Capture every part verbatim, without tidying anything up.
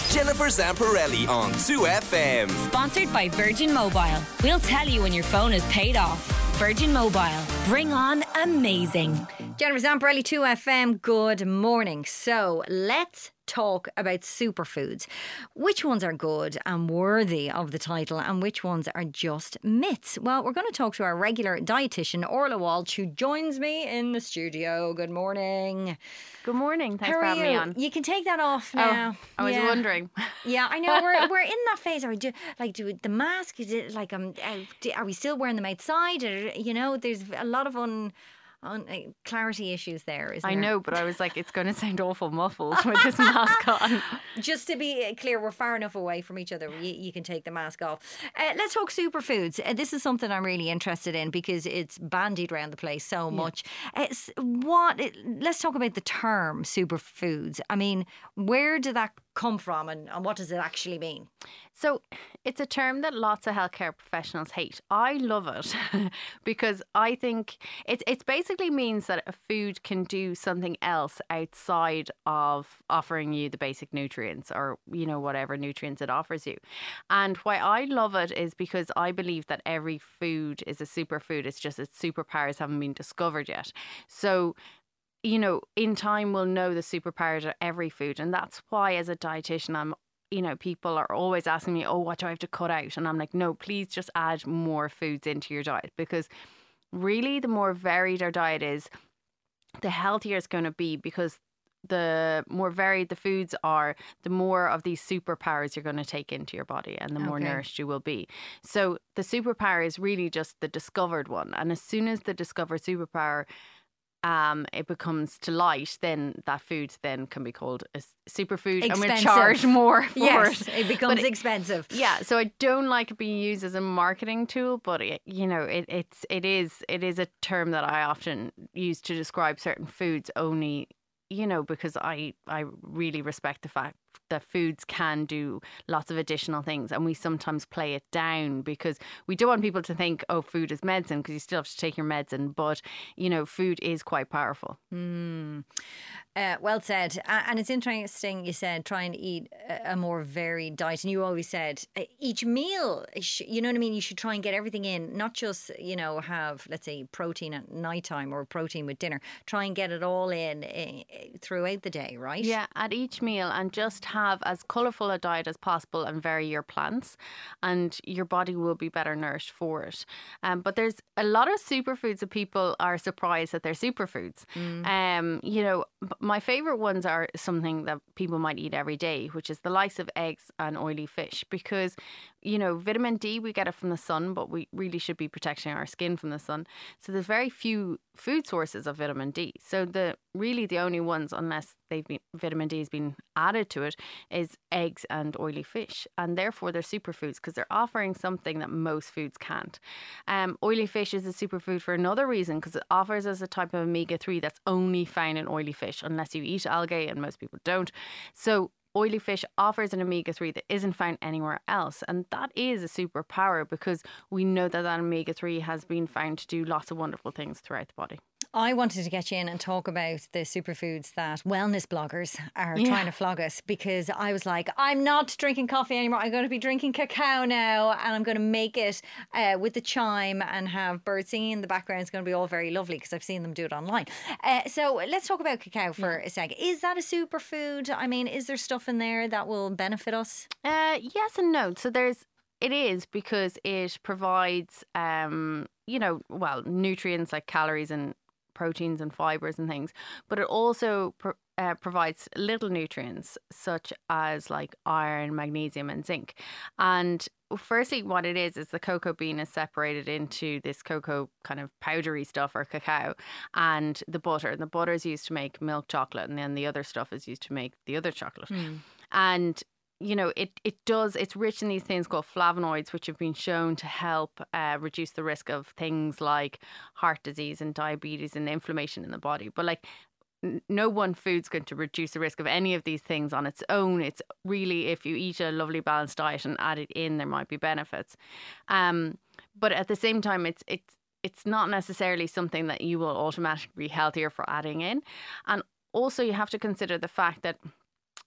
Jennifer Zamparelli on two F M. Sponsored by Virgin Mobile. We'll tell you when your phone is paid off. Virgin Mobile. Bring on amazing. Jennifer Zamparelli, two F M. Good morning. So let's talk about superfoods. Which ones are good and worthy of the title, and which ones are just myths? Well, we're going to talk to our regular dietitian, Orla Walsh, who joins me in the studio. Good morning. Good morning. Thanks How for are having you? me on. You can take that off now. Oh, I was yeah. wondering. Yeah, I know. We're we're in that phase. Are we do like do the mask? Is it like um? uh, do- Are we still wearing them outside? Or, you know, there's a lot of un. On uh, clarity issues there, isn't I there? know, but I was like, it's going to sound awful muffled with this mask on. Just to be clear, we're far enough away from each other. You, you can take the mask off. Uh, let's talk superfoods. Uh, this is something I'm really interested in because it's bandied around the place so much. Uh, s- what? It, let's talk about the term superfoods. I mean, where did that come from, and, and what does it actually mean? So it's a term that lots of healthcare professionals hate. I love it because I think it it basically means that a food can do something else outside of offering you the basic nutrients or, you know, whatever nutrients it offers you. And why I love it is because I believe that every food is a superfood. It's just its superpowers haven't been discovered yet. So, you know, in time we'll know the superpowers of every food. And that's why as a dietitian, I'm you know, people are always asking me, oh, what do I have to cut out? And I'm like, no, please just add more foods into your diet, because really the more varied our diet is, the healthier it's going to be, because the more varied the foods are, the more of these superpowers you're going to take into your body and the more Okay. nourished you will be. So the superpower is really just the discovered one. And as soon as the discovered superpower um, it becomes to light, then that food then can be called a s- superfood, and we'll Expensive. charge more for Yes, it. it becomes But it- expensive. Yeah, so I don't like it being used as a marketing tool, but it, you know, it, it's it is it is a term that I often use to describe certain foods only, you know, because I I really respect the fact that foods can do lots of additional things, and we sometimes play it down because we don't want people to think, oh, food is medicine, because you still have to take your medicine, but you know, food is quite powerful. Mm. Uh, well said. A- And it's interesting you said trying to eat a a more varied diet. And you always said uh, each meal, sh- you know what I mean? You should try and get everything in, not just, you know, have, let's say, protein at nighttime or protein with dinner. Try and get it all in uh, throughout the day, right? Yeah, at each meal, and just have as colourful a diet as possible and vary your plants, and your body will be better nourished for it. Um, but there's a lot of superfoods that people are surprised that they're superfoods. Um, you know, b- my favourite ones are something that people might eat every day, which is the likes of eggs and oily fish, because, you know, vitamin D, we get it from the sun, but we really should be protecting our skin from the sun. So there's very few food sources of vitamin D. So the really the only ones, unless they've been, vitamin D has been added to it, is eggs and oily fish, and therefore they're superfoods because they're offering something that most foods can't. Um, oily fish is a superfood for another reason, because it offers us a type of omega three that's only found in oily fish, unless you eat algae, and most people don't. So oily fish offers an omega three that isn't found anywhere else. And that is a superpower, because we know that that omega three has been found to do lots of wonderful things throughout the body. I wanted to get you in and talk about the superfoods that wellness bloggers are Yeah. trying to flog us, because I was like, I'm not drinking coffee anymore. I'm going to be drinking cacao now, and I'm going to make it uh, with the chime and have birds singing in the background. It's going to be all very lovely because I've seen them do it online. Uh, so let's talk about cacao for a sec. Is that a superfood? I mean, is there stuff in there that will benefit us? Uh, yes and no. So there's, it is, because it provides, um, you know, well, nutrients like calories and proteins and fibers and things, but it also pro- uh, provides little nutrients such as like iron, magnesium and zinc. And firstly, what it is is the cocoa bean is separated into this cocoa kind of powdery stuff, or cacao, and the butter. And the butter is used to make milk chocolate, and then the other stuff is used to make the other chocolate. And you know, it, it does, it's rich in these things called flavonoids, which have been shown to help uh, reduce the risk of things like heart disease and diabetes and inflammation in the body. But like, n- no one food's going to reduce the risk of any of these things on its own. It's really, if you eat a lovely balanced diet and add it in, there might be benefits. Um, but at the same time, it's it's it's not necessarily something that you will automatically be healthier for adding in. And also you have to consider the fact that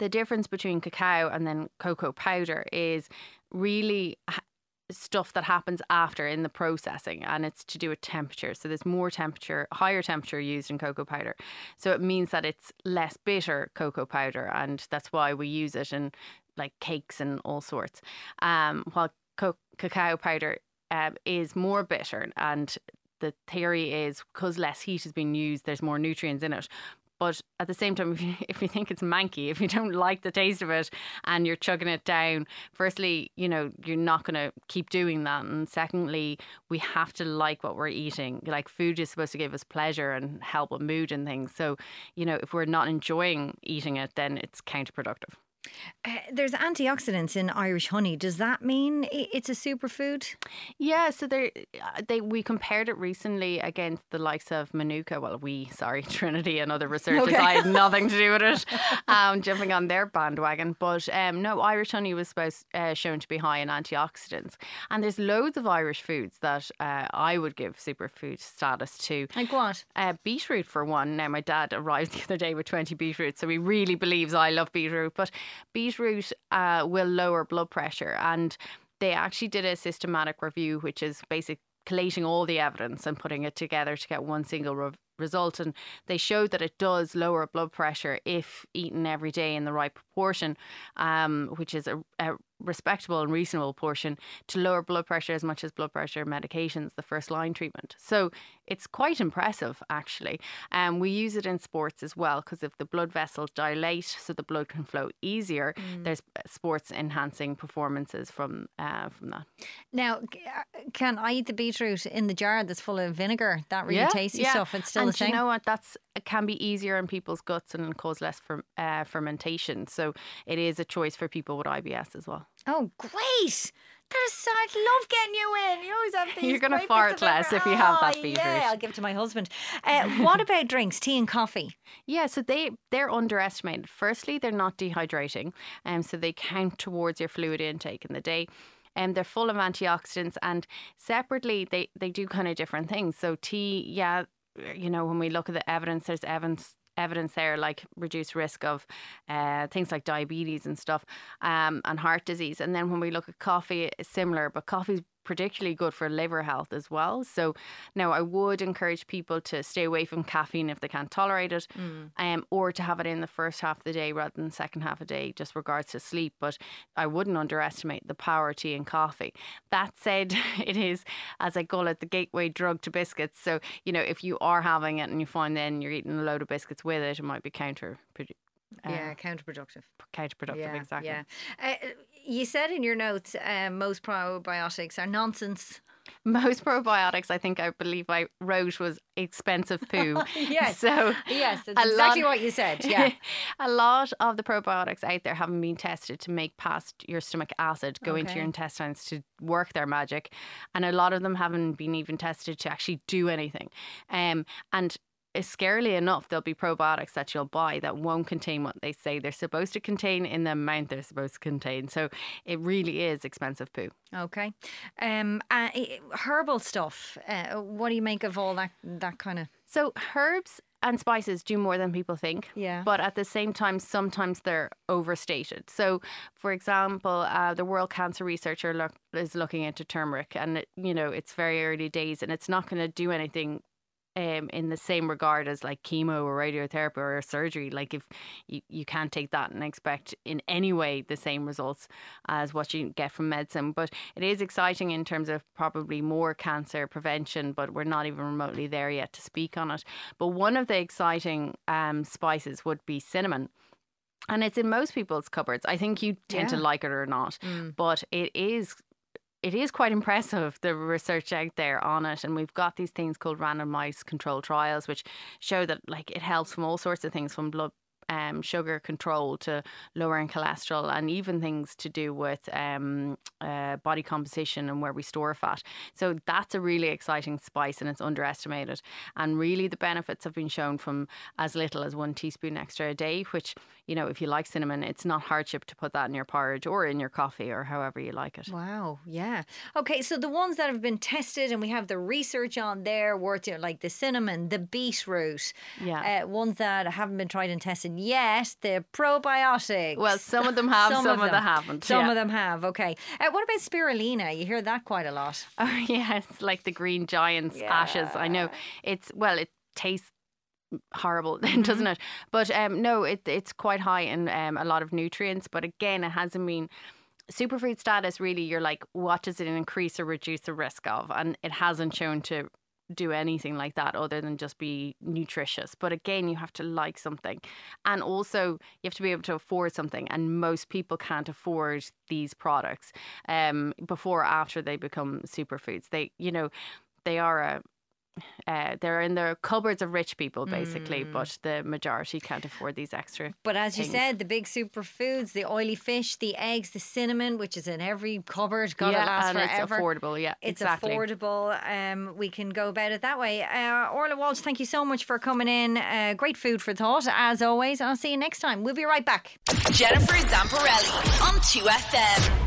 the difference between cacao and then cocoa powder is really stuff that happens after in the processing, and it's to do with temperature. So there's more temperature, higher temperature used in cocoa powder. So it means that it's less bitter cocoa powder, and that's why we use it in like cakes and all sorts. Um, while co- cacao powder um, is more bitter, and the theory is because less heat has been used, there's more nutrients in it. But at the same time, if you, if you think it's manky, if you don't like the taste of it and you're chugging it down, firstly, you know, you're not going to keep doing that. And secondly, we have to like what we're eating. Like, food is supposed to give us pleasure and help with mood and things. So, you know, if we're not enjoying eating it, then it's counterproductive. Uh, there's antioxidants in Irish honey. Does that mean i- it's a superfood? Yeah, so they they we compared it recently against the likes of Manuka. Well, we sorry, Trinity and other researchers. Okay. I had nothing to do with it. Um, jumping on their bandwagon, but um, no, Irish honey was supposed uh, shown to be high in antioxidants, and there's loads of Irish foods that uh, I would give superfood status to. Like what? Uh, beetroot for one. Now, my dad arrived the other day with twenty beetroot, so he really believes I love beetroot. But beetroot uh, will lower blood pressure, and they actually did a systematic review, which is basically collating all the evidence and putting it together to get one single re- result. And they showed that it does lower blood pressure if eaten every day in the right proportion, um, which is a, a respectable and reasonable portion, to lower blood pressure as much as blood pressure medications, the first line treatment. So it's quite impressive, actually. And um, we use it in sports as well, because if the blood vessels dilate so the blood can flow easier, mm. there's sports enhancing performances from uh, from that. Now, can I eat the beetroot in the jar that's full of vinegar? That really yeah, tasty yeah. stuff. It's still and the same. You know what? That's it can be easier in people's guts and cause less fer- uh, fermentation. So it is a choice for people with I B S as well. Oh, great! That is so. I love getting you in. You always have these. You're going to great fart bits of less info- if you have that Oh, beetroot. Yeah, I'll give it to my husband. Uh, what about drinks, tea and coffee? Yeah, so they, they're underestimated. Firstly, they're not dehydrating, um, so they count towards your fluid intake in the day. And um, they're full of antioxidants, and separately, they, they do kind of different things. So tea, yeah, you know, when we look at the evidence, there's evidence evidence there like reduced risk of uh, things like diabetes and stuff, um, and heart disease. And then when we look at coffee, it's similar, but coffee's particularly good for liver health as well. So now I would encourage people to stay away from caffeine if they can't tolerate it, mm. um, or to have it in the first half of the day rather than the second half of the day, just regards to sleep. But I wouldn't underestimate the power of tea and coffee. That said, it is, as I call it, the gateway drug to biscuits. So, you know, if you are having it and you find then you're eating a load of biscuits with it, it might be counterproductive. Uh, yeah, counterproductive. Counterproductive, yeah, exactly. Yeah. Uh, you said in your notes uh, most probiotics are nonsense. Most probiotics, I think I believe I wrote, was expensive poo. yes. So yes, that's exactly lot, what you said. Yeah. A lot of the probiotics out there haven't been tested to make past your stomach acid go okay. into your intestines to work their magic, and a lot of them haven't been even tested to actually do anything. Um, and scarily enough, there'll be probiotics that you'll buy that won't contain what they say they're supposed to contain in the amount they're supposed to contain. So it really is expensive poo. Okay. Um, uh, herbal stuff. Uh, what do you make of all that that kind of? So herbs and spices do more than people think. Yeah. But at the same time, sometimes they're overstated. So, for example, uh, the World Cancer Researcher look, is looking into turmeric, and it, you know, it's very early days, and it's not going to do anything Um, in the same regard as like chemo or radiotherapy or surgery. Like if you, you can't take that and expect in any way the same results as what you get from medicine. But it is exciting in terms of probably more cancer prevention, but we're not even remotely there yet to speak on it. But one of the exciting um, spices would be cinnamon. And it's in most people's cupboards. I think you tend yeah. to like it or not, mm. but it is It is quite impressive, the research out there on it. And we've got these things called randomized controlled trials, which show that like it helps from all sorts of things, from blood um, sugar control to lowering cholesterol, and even things to do with um, uh, body composition and where we store fat. So that's a really exciting spice, and it's underestimated. And really the benefits have been shown from as little as one teaspoon extra a day, which, you know, if you like cinnamon, it's not hardship to put that in your porridge or in your coffee or however you like it. Wow, yeah. Okay, so the ones that have been tested, and we have the research on there, worth like the cinnamon, the beetroot, yeah, uh, ones that haven't been tried and tested yet the probiotics. Well, some of them have, some, some of them. them haven't. Some yeah. of them have, okay. Uh, what about spirulina? You hear that quite a lot. Oh, yeah, it's like the green giant's yeah. ashes. I know. It's, well, it tastes horrible, mm-hmm. doesn't it? But um, no, it, it's quite high in um, a lot of nutrients. But again, it hasn't been... Superfood status, really, you're like, what does it increase or reduce the risk of? And it hasn't shown to do anything like that other than just be nutritious. But again, you have to like something, and also you have to be able to afford something, and most people can't afford these products um before or after they become superfoods. They, you know, they are a Uh, they're in the cupboards of rich people, basically, mm. but the majority can't afford these extra But as things. you said, the big superfoods, the oily fish, the eggs, the cinnamon, which is in every cupboard, gotta yeah, last and forever. It's affordable, yeah, It's exactly. affordable. Um, we can go about it that way. Uh, Orla Walsh, thank you so much for coming in. Uh, great food for thought, as always. I'll see you next time. We'll be right back. Jennifer Zamparelli on two F M.